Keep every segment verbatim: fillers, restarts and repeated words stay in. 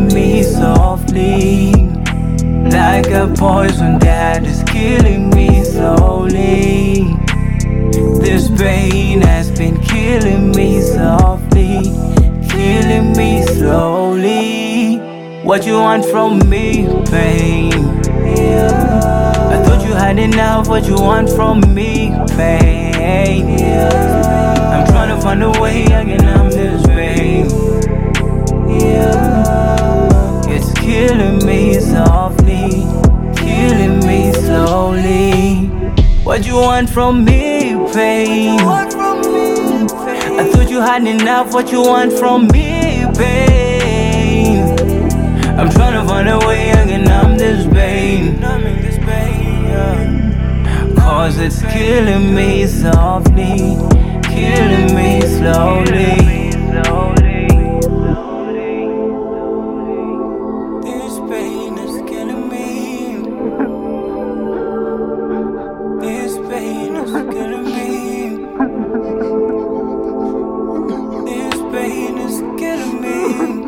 killing me softly, like a poison that is killing me slowly. This pain has been killing me softly, killing me slowly. What you want from me, pain? I thought you had enough. What you want from me, pain? I'm trying to find a way I can numb this pain. It's killing me softly, killing me slowly. What you want from me, pain? I thought you had enough. What you want from me, pain? I'm trying to find a way I can numb this pain, cause it's killing me softly, killing me slowly. This pain is killing me. This pain is killing me. This pain is killing me.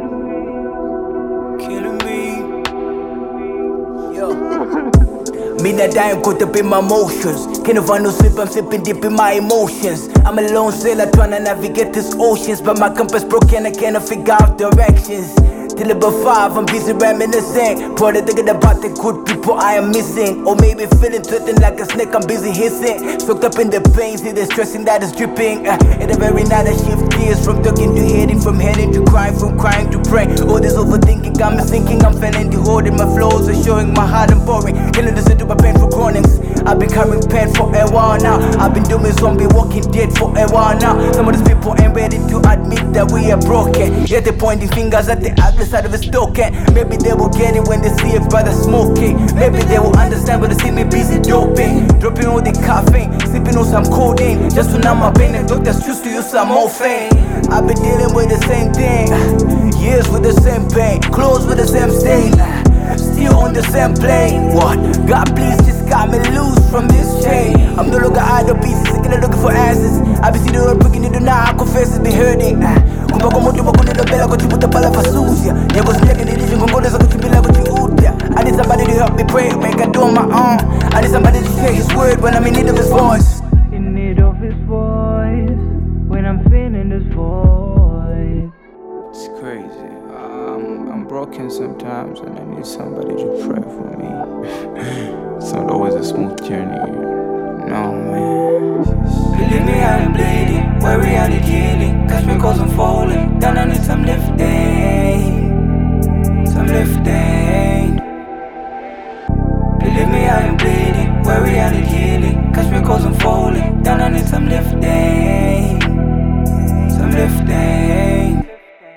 Killing me. Yo. Me that dying caught up in my emotions. Can't find no sleep, I'm slipping deep in my emotions. I'm a lone sailor trying to navigate these oceans, but my compass broken, I cannot figure out directions. Till about five, I'm busy reminiscing, probably thinking about the good people I am missing. Or maybe feeling threatened like a snake, I'm busy hissing. Soaked up in the pain, see the stressing that is dripping. uh, In the very night I shift gears, from talking to heading, from heading to crying, from crying to praying. All this overthinking got me thinking, I'm failing to hold it. My flows are showing my heart and boring, killing the to my painful chronings. I've been carrying pain for a while now. I've been doing zombie walking dead for a while now. Some of these people ain't ready to admit that we are broken, yet they're pointing fingers at the ugly side of his token. Maybe they will get it when they see a brother smoking. Maybe they will understand when they see me busy doping, dropping all the caffeine, sipping on some codeine, just to numb my pain. And doctors choose to use some morphine. I've been dealing with the same thing, years with the same pain, clothes with the same stain, still on the same plane. What? God please just got me loose from this chain. I'm no longer idle pieces, sick and looking for answers. I be see the road breaking into now, I confess it's been hurting. Kumba kwa moto bakuni lobela kwa chibuta pala fasusia. Nyego zileke nidiji ngongole za kuchibila kwa chiutia. I need somebody to help me pray, make I do on my own. I need somebody to share his word when I'm in need of his voice. In need of his voice, when I'm feeling this voice. It's crazy. Um, I'm broken sometimes and I need somebody to pray for me. It's not always a smooth journey. No, man. Believe me, I am bleeding. Worry, I need healing. Catch me cause I'm falling down, I need some lifting. Some lifting. Believe me, I am bleeding. Worry, I need healing. Catch me cause I'm falling down, I need some lifting. Some lifting.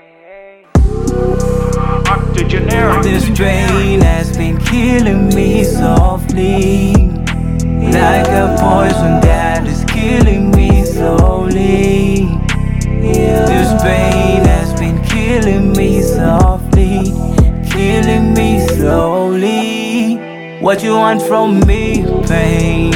This pain has been killing me softly, like a poison that is killing me slowly. This pain has been killing me softly, killing me slowly. What you want from me, pain?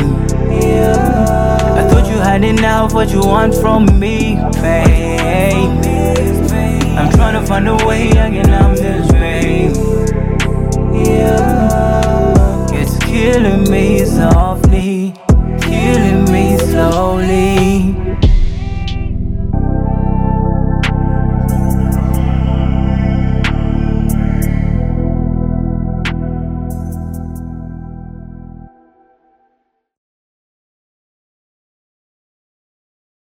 I thought you had enough. What you want from me, pain? I'm trying to find a way I can numb this pain. It's killing me softly.